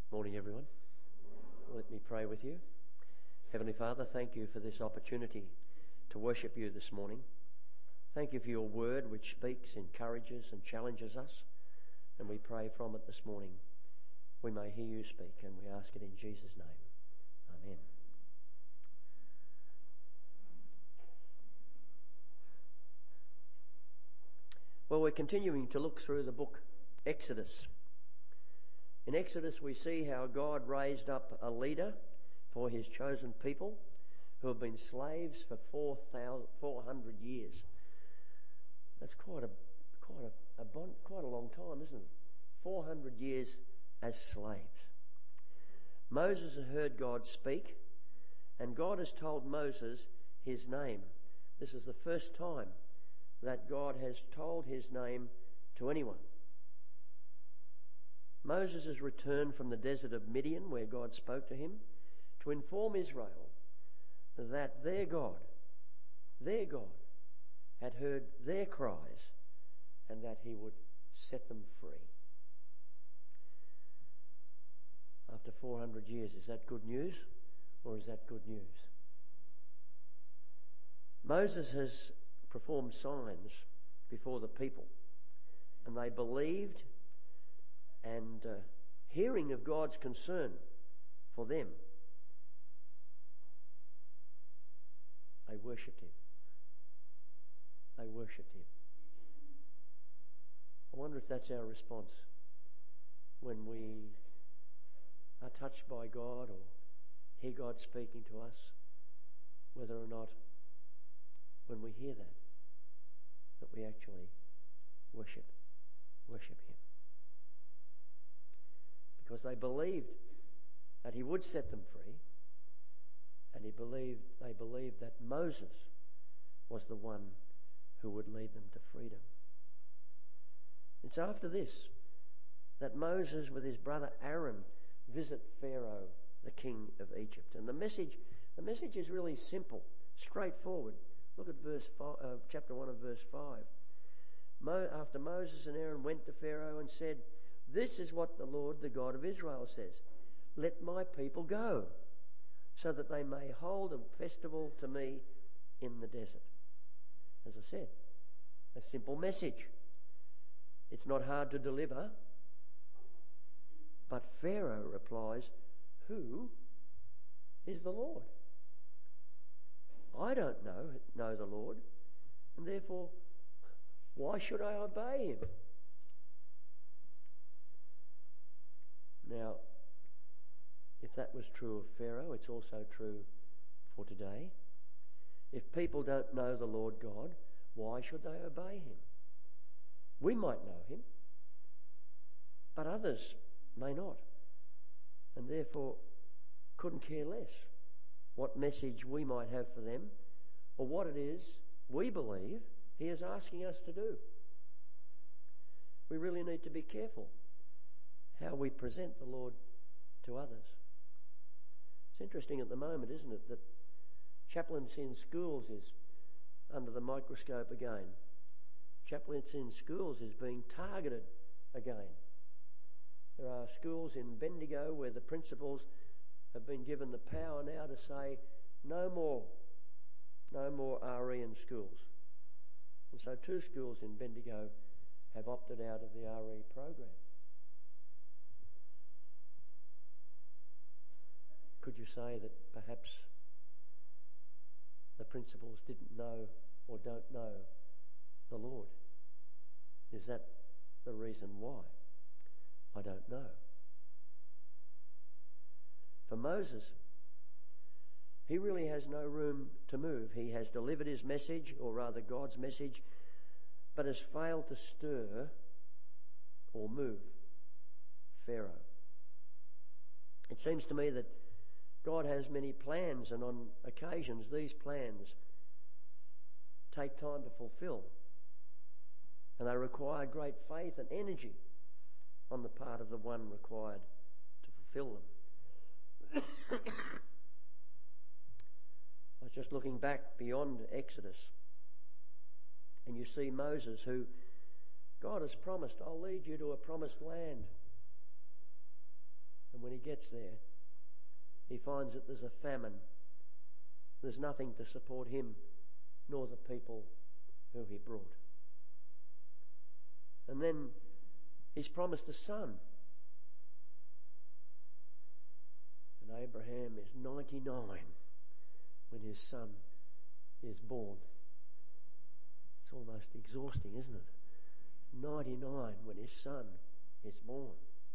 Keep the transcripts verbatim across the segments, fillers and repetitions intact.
Morning, everyone. Let me pray with you. Heavenly Father, thank you for this opportunity to worship you this morning. Thank you for your word which speaks, encourages and challenges us. And we pray from it this morning we may hear you speak, and we ask it in Jesus' name. Amen. Well, we're continuing to look through the book Exodus. In Exodus, we see how God raised up a leader for his chosen people who have been slaves for four hundred years. That's quite a quite a, a bon, quite a long time, isn't it? four hundred years as slaves. Moses has heard God speak, and God has told Moses his name. This is the first time that God has told his name to anyone. Moses has returned from the desert of Midian, where God spoke to him, to inform Israel that their God, their God, had heard their cries and that he would set them free. After four hundred years, is that good news or is that good news? Moses has performed signs before the people, and they believed, and uh, hearing of God's concern for them, they worshipped him. They worshipped him. I wonder if that's our response when we are touched by God or hear God speaking to us, whether or not when we hear that, that we actually worship, worship him. Because they believed that he would set them free, and he believed they believed that Moses was the one who would lead them to freedom. It's after this that Moses with his brother Aaron visit Pharaoh, the king of Egypt. And the message the message is really simple, straightforward. Look at verse five, uh, chapter one of verse five. Mo, after Moses and Aaron went to Pharaoh and said, "This is what the Lord, the God of Israel, says. Let my people go, so that they may hold a festival to me in the desert." As I said, a simple message. It's not hard to deliver. But Pharaoh replies, "Who is the Lord? I don't know, know the Lord, and therefore, why should I obey him?" Now, if that was true of Pharaoh, it's also true for today. If people don't know the Lord God, why should they obey him? We might know him, but others may not, and therefore couldn't care less what message we might have for them or what it is we believe he is asking us to do. We really need to be careful how we present the Lord to others. It's interesting at the moment, isn't it, that chaplaincy in schools is under the microscope again. Chaplaincy in schools is being targeted again. There are schools in Bendigo where the principals have been given the power now to say no more, no more R E in schools. And so two schools in Bendigo have opted out of the R E program. Could you say that perhaps the principals didn't know or don't know the Lord? Is that the reason why? I don't know. For Moses, he really has no room to move. He has delivered his message, or rather God's message, but has failed to stir or move Pharaoh. It seems to me that God has many plans, and on occasions these plans take time to fulfill, and they require great faith and energy on the part of the one required to fulfill them. I was just looking back beyond Exodus, and you see Moses, who God has promised, "I'll lead you to a promised land." And when he gets there, he finds that there's a famine. There's nothing to support him nor the people who he brought. And then he's promised a son. And Abraham is ninety-nine when his son is born. It's almost exhausting, isn't it? ninety-nine when his son is born.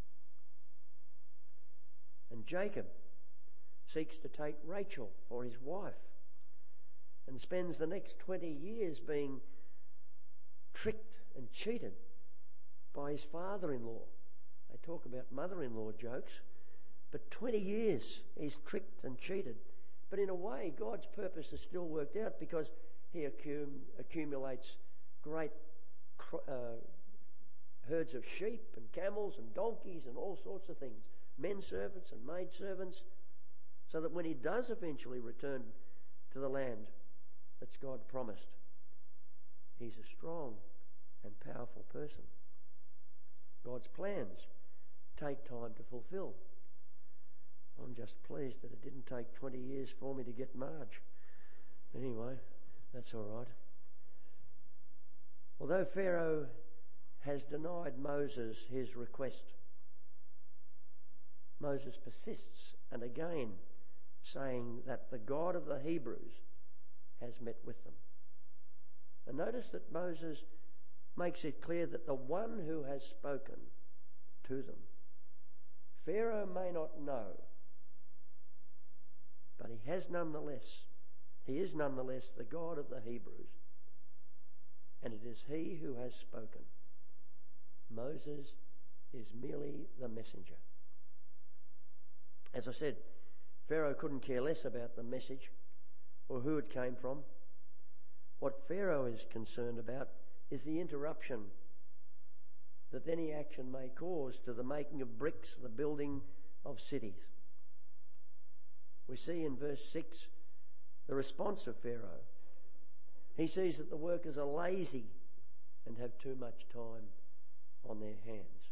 And Jacob seeks to take Rachel for his wife and spends the next twenty years being tricked and cheated by his father-in-law. They talk about mother-in-law jokes, but twenty years he's tricked and cheated. But in a way, God's purpose is still worked out because he accum- accumulates great uh, herds of sheep and camels and donkeys and all sorts of things, men servants and maid servants, so that when he does eventually return to the land that's God promised, he's a strong and powerful person. God's plans take time to fulfill. I'm just pleased that it didn't take twenty years for me to get Marge. Anyway, that's all right. Although Pharaoh has denied Moses his request, Moses persists, and again saying that the God of the Hebrews has met with them. And notice that Moses makes it clear that the one who has spoken to them, Pharaoh may not know, but he has nonetheless, he is nonetheless the God of the Hebrews, and it is he who has spoken. Moses is merely the messenger. As I said, Pharaoh couldn't care less about the message or who it came from. What Pharaoh is concerned about is the interruption that any action may cause to the making of bricks, the building of cities. We see in verse six the response of Pharaoh. He sees that the workers are lazy and have too much time on their hands.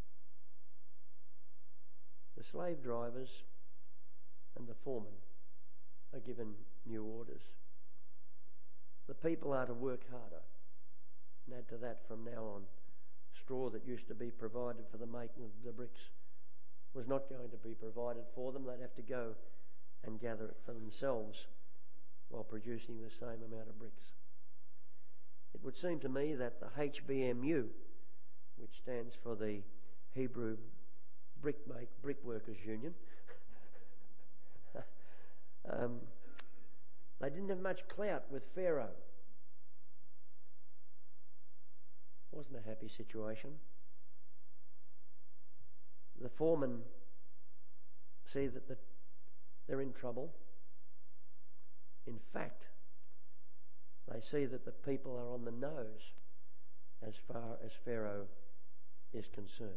The slave drivers and the foremen are given new orders. The people are to work harder. And add to that from now on, straw that used to be provided for the making of the bricks was not going to be provided for them. They'd have to go and gather it for themselves while producing the same amount of bricks. It would seem to me that the H B M U, which stands for the Hebrew Brick Make Brickworkers Union, um, they didn't have much clout with Pharaoh. Wasn't a happy situation. The foremen see that the, they're in trouble. In fact, they see that the people are on the nose as far as Pharaoh is concerned.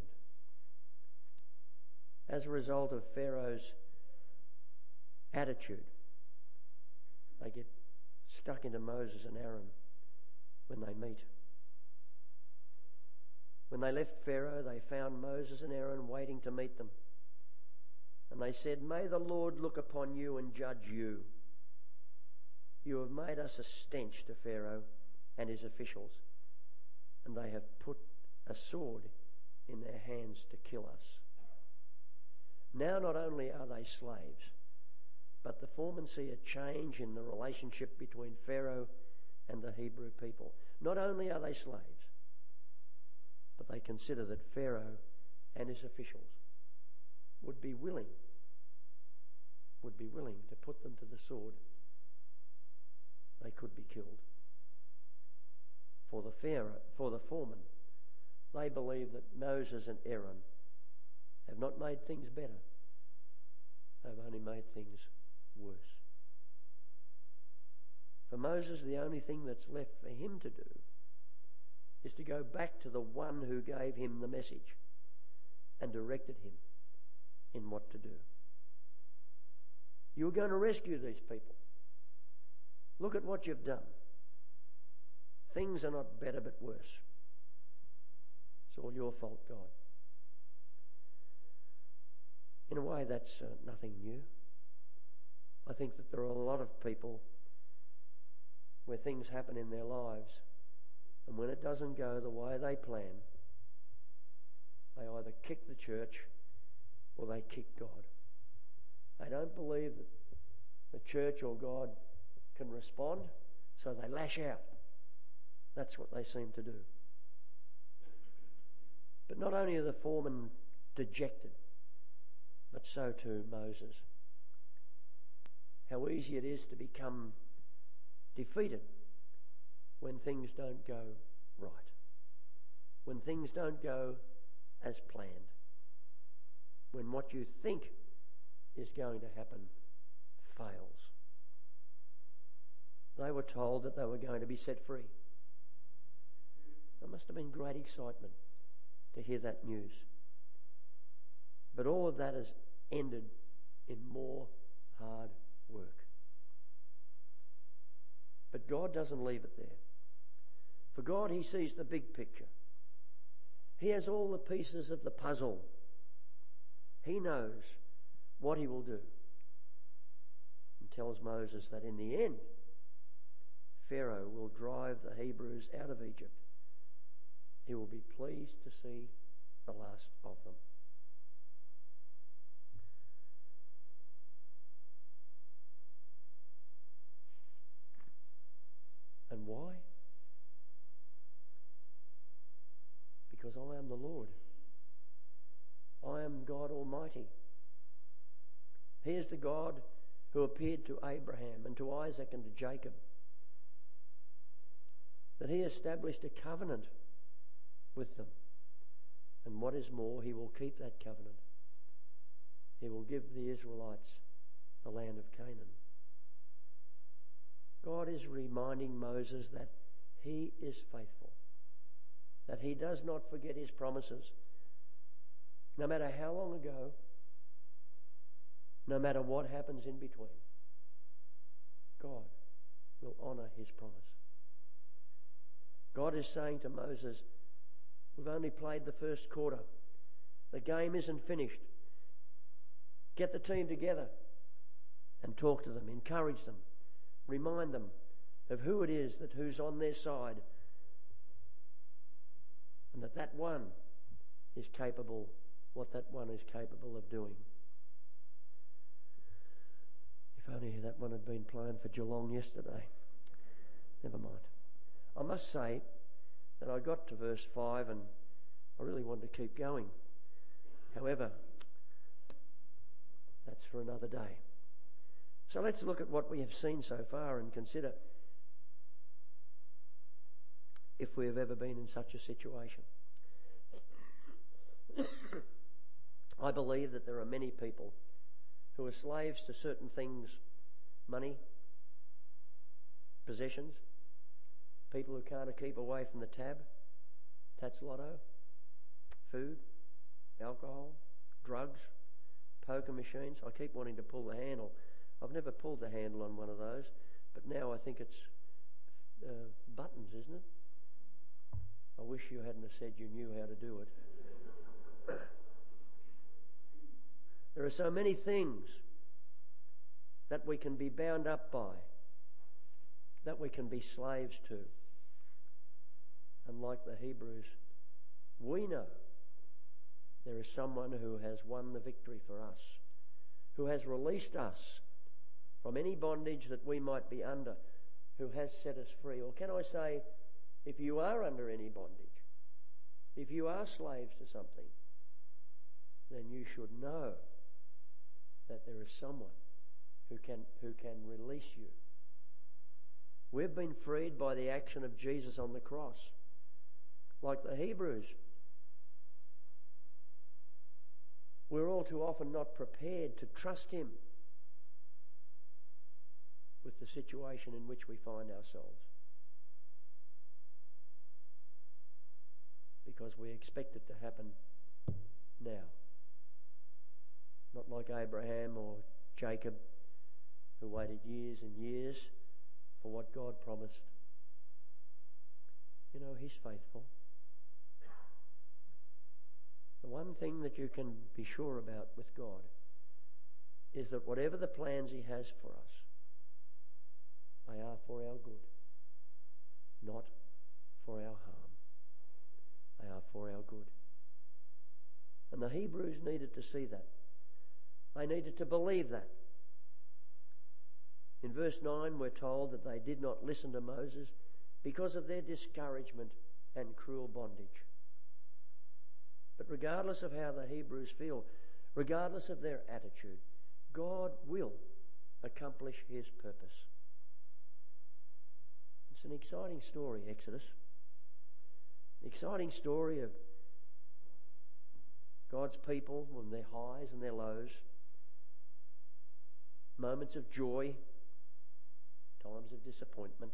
As a result of Pharaoh's attitude, they get stuck into Moses and Aaron when they meet. When they left Pharaoh, they found Moses and Aaron waiting to meet them. And they said, "May the Lord look upon you and judge you. You have made us a stench to Pharaoh and his officials, and they have put a sword in their hands to kill us." Now not only are they slaves, but the foremen see a change in the relationship between Pharaoh and the Hebrew people. Not only are they slaves, but they consider that Pharaoh and his officials would be willing, would be willing to put them to the sword. They could be killed. For the Pharaoh, for the foreman, they believe that Moses and Aaron have not made things better. They've only made things worse. For Moses, the only thing that's left for him to do is to go back to the one who gave him the message and directed him in what to do. You're going to rescue these people. Look at what you've done. Things are not better but worse. It's all your fault, God. In a way, that's uh, nothing new. I think that there are a lot of people where things happen in their lives, and when it doesn't go the way they plan, they either kick the church or they kick God. They don't believe that the church or God can respond, so they lash out. That's what they seem to do. But not only are the foremen dejected, but so too Moses. How easy it is to become defeated when things don't go right, when things don't go as planned, when what you think is going to happen fails. They were told that they were going to be set free. There must have been great excitement to hear that news. But all of that has ended in more hard work. But God doesn't leave it there. For God, he sees the big picture. He has all the pieces of the puzzle. He knows what he will do. And tells Moses that in the end, Pharaoh will drive the Hebrews out of Egypt. He will be pleased to see the last of them. And why? Because I am the Lord. I am God Almighty. He is the God who appeared to Abraham and to Isaac and to Jacob. That he established a covenant with them. And what is more, he will keep that covenant. He will give the Israelites the land of Canaan. God is reminding Moses that he is faithful, that he does not forget his promises. No matter how long ago, no matter what happens in between, God will honour his promise. God is saying to Moses, we've only played the first quarter. The game isn't finished. Get the team together and talk to them, encourage them, remind them of who it is that who's on their side, and that that one is capable, what that one is capable of doing. If only that one had been playing for Geelong yesterday. Never mind. I must say that I got to verse five and I really wanted to keep going. However, that's for another day. So let's look at what we have seen so far and consider if we have ever been in such a situation. I believe that there are many people who are slaves to certain things, money, possessions, people who can't keep away from the tab, Tats Lotto, food, alcohol, drugs, poker machines. I keep wanting to pull the handle. I've never pulled the handle on one of those, but now I think it's uh, buttons, isn't it? I wish you hadn't have said you knew how to do it. There are so many things that we can be bound up by, that we can be slaves to. And like the Hebrews, we know there is someone who has won the victory for us, who has released us from any bondage that we might be under, who has set us free. Or can I say, if you are under any bondage, if you are slaves to something, then you should know that there is someone who can, who can release you. We've been freed by the action of Jesus on the cross. Like the Hebrews, we're all too often not prepared to trust him with the situation in which we find ourselves, because we expect it to happen now. Not like Abraham or Jacob, who waited years and years for what God promised. You know, he's faithful. The one thing that you can be sure about with God is that whatever the plans he has for us, they are for our good, not for our harm. They are for our good. And the Hebrews needed to see that. They needed to believe that. In verse nine, we're told that they did not listen to Moses because of their discouragement and cruel bondage. But regardless of how the Hebrews feel, regardless of their attitude, God will accomplish his purpose. It's an exciting story, Exodus. An exciting story of God's people and their highs and their lows, moments of joy, times of disappointment.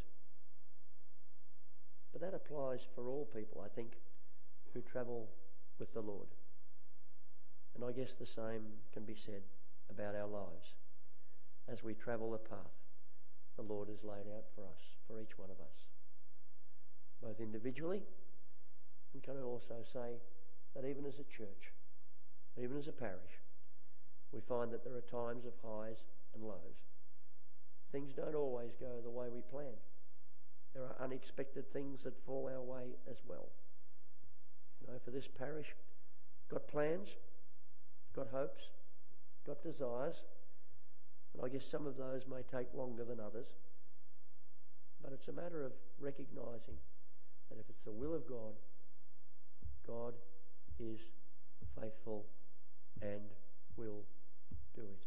But that applies for all people, I think, who travel with the Lord. And I guess the same can be said about our lives as we travel the path the Lord has laid out for us, for each one of us, both individually, and can I also say that even as a church, even as a parish, we find that there are times of highs and lows. Things don't always go the way we plan. There are unexpected things that fall our way as well. You know, for this parish, got plans, got hopes, got desires, and I guess some of those may take longer than others. But it's a matter of recognising that if it's the will of God, God is faithful and will do it.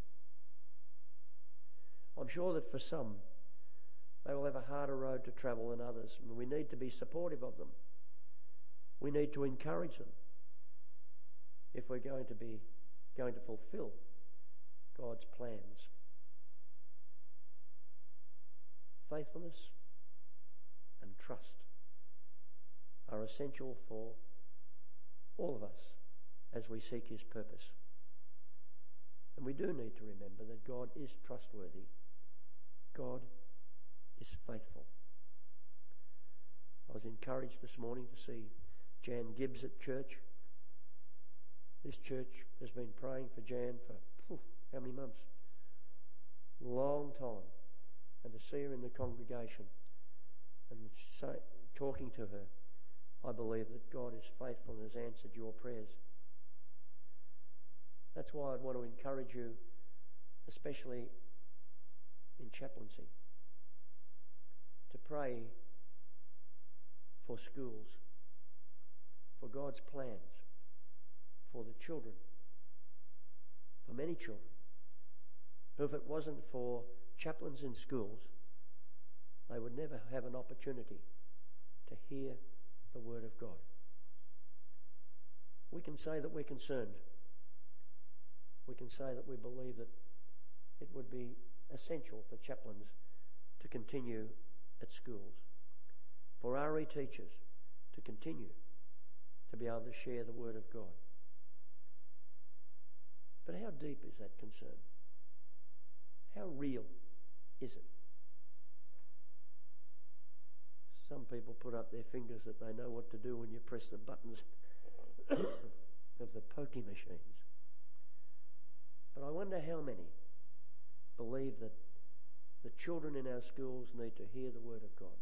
I'm sure that for some, they will have a harder road to travel than others, and we need to be supportive of them. We need to encourage them if we're going to be going to fulfill God's plans. Faithfulness and trust are essential for all of us as we seek his purpose. And we do need to remember that God is trustworthy. God is faithful. I was encouraged this morning to see Jan Gibbs at church. This church has been praying for Jan for whew, how many months? Long time. And to see her in the congregation and say, talking to her, I believe that God is faithful and has answered your prayers. That's why I'd want to encourage you, especially in chaplaincy, to pray for schools, for God's plans, for the children, for many children, who if it wasn't for chaplains in schools, they would never have an opportunity to hear the word of God. We can say that we're concerned. We can say that we believe that it would be essential for chaplains to continue at schools, for R E teachers to continue to be able to share the word of God. But how deep is that concern? How real is it? Some people put up their fingers that they know what to do when you press the buttons of the pokey machines. But I wonder how many believe that the children in our schools need to hear the word of God.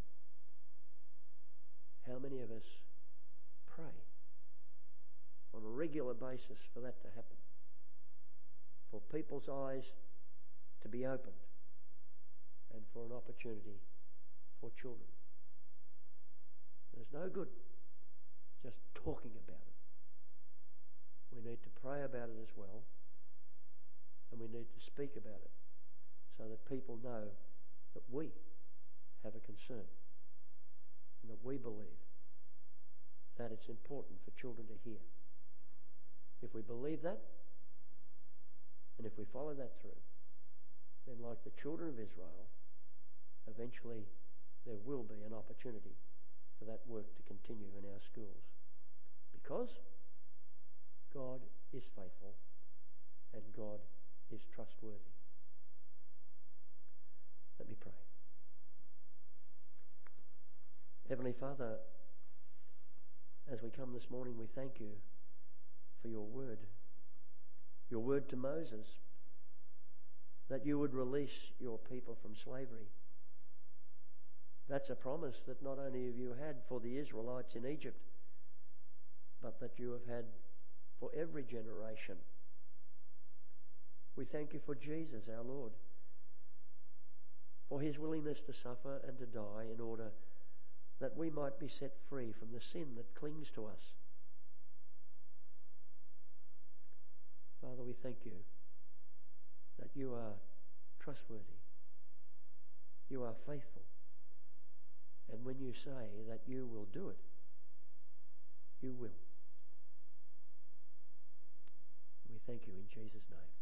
How many of us pray on a regular basis for that to happen? For people's eyes to be opened and for an opportunity for children. There's no good just talking about it. We need to pray about it as well, and we need to speak about it so that people know that we have a concern and that we believe that it's important for children to hear. If we believe that, and if we follow that through, then like the children of Israel, eventually there will be an opportunity for that work to continue in our schools. Because God is faithful and God is trustworthy. Let me pray. Heavenly Father, as we come this morning, we thank you for your word. Your word to Moses, that you would release your people from slavery. That's a promise that not only have you had for the Israelites in Egypt, but that you have had for every generation. We thank you for Jesus, our Lord, for his willingness to suffer and to die in order that we might be set free from the sin that clings to us. Father, we thank you that you are trustworthy, you are faithful, and when you say that you will do it, you will. We thank you in Jesus' name.